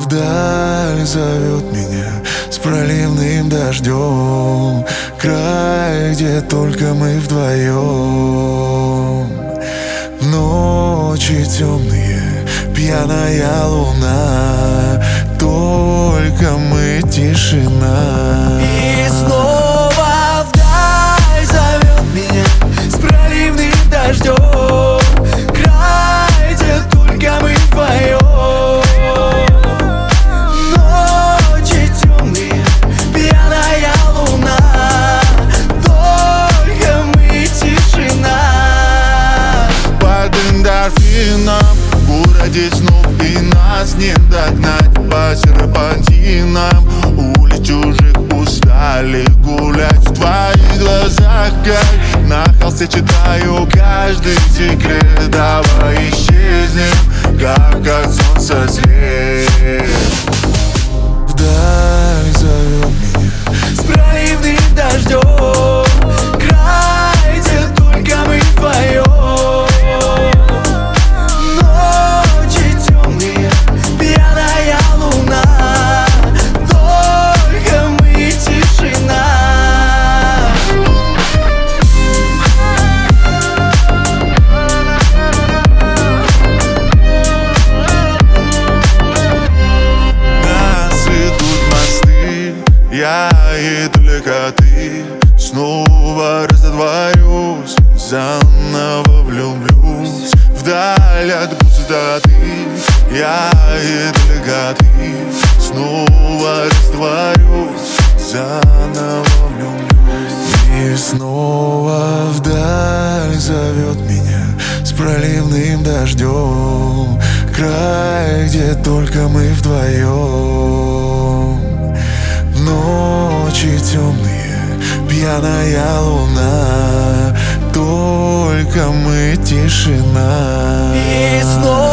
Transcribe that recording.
Вдаль зовет меня с проливным дождем, край, где только мы вдвоем. Ночи темные, пьяная луна, только мы, тишина. И снова вдаль зовет меня с проливным дождем, край, где только мы вдвоем. Ночи темные, пьяная луна, только мы, тишина. Под эндорфином в городе снов, и нас не догнать по серпантинам. Улиц чужих устали гулять, в твоих глазах кайф. На холсте читаю каждый секрет. Давай исчезнем, как от солнца след. Вдаль зовет меня С проливным дождем, край, где только мы вдвоем. Ночи темные, пьяная луна, только мы, тишина. Нас идут мосты, я и только ты. Снова раздвоюсь, заново влюблюсь. Вдаль от пустоты, я и только ты. Снова растворюсь, заново влюблюсь. И снова вдаль зовет меня с проливным дождем, край, где только мы вдвоем. Ночи темные, пьяная луна, только мы, тишина. И снова